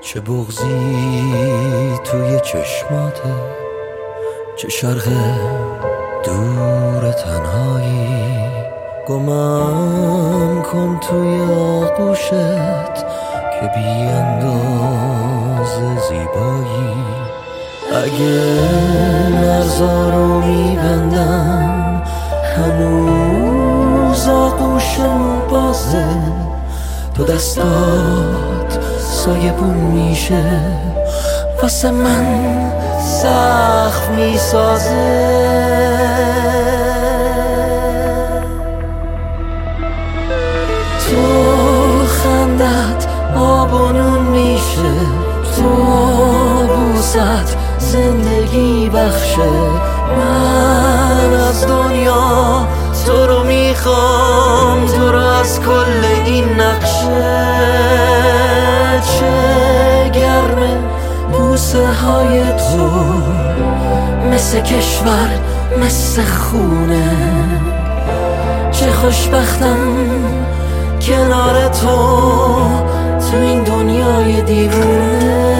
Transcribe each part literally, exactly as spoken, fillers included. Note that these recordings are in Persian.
چه بغضی توی چشماته، چه شرق دور تنهایی. گمم کن توی آغوشت که بی اندازه زیبایی. اگه مرزا رو میبندم هنوز آغوشم بازه، تو دستات سایبون میشه واسه من سخت میسازه. تو خندت آب و نون میشه، تو بوست زندگی بخشه. من از دنیا تو رو میخوام، تو رو از کل این نقشه. چه گرمه بوسه های تو، مثل کشور مثل خونه. چه خوشبختم کنار تو تو این دنیای دیوونه.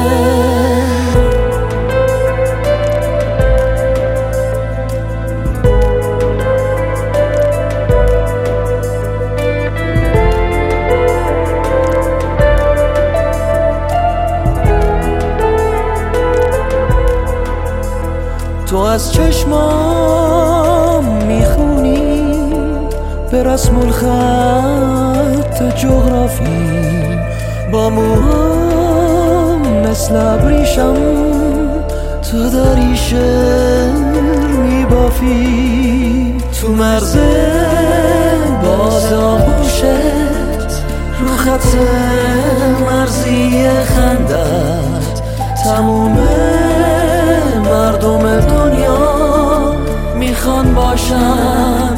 تو از چشمام میخونی به رسم الخط جغرافی، با موهام مثل ابریشم تو داری شعر میبافی. تو مرز باز آغوشت رو خط مرزی خندت تموم مردم دنیا میخوان باشن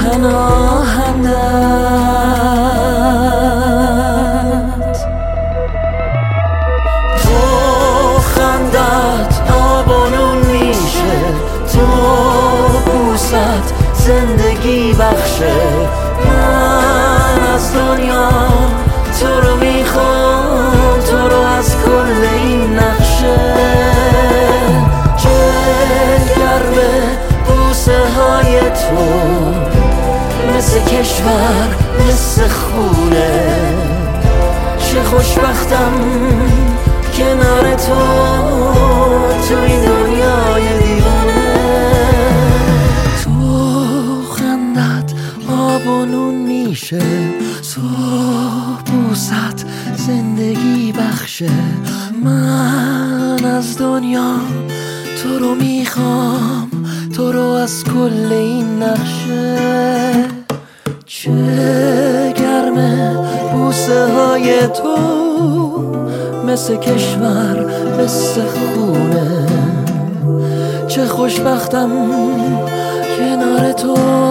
پناهندت. تو خندت آب و نون میشه، تو بوست زندگی بخشه. من از دنیا تو رو میخوام، تو رو از کل این نقشه. های تو مثل کشور مثل خونه. چه خوشبختم کنار تو تو این دنیای دیوانه. تو خندت آب و نون میشه، تو بوست زندگی بخشه. من از دنیا تو رو میخوام، تو رو از کل این نقشه. چه گرمه بوسه های تو مثل کشور مثل خونه. چه خوشبختم کنار تو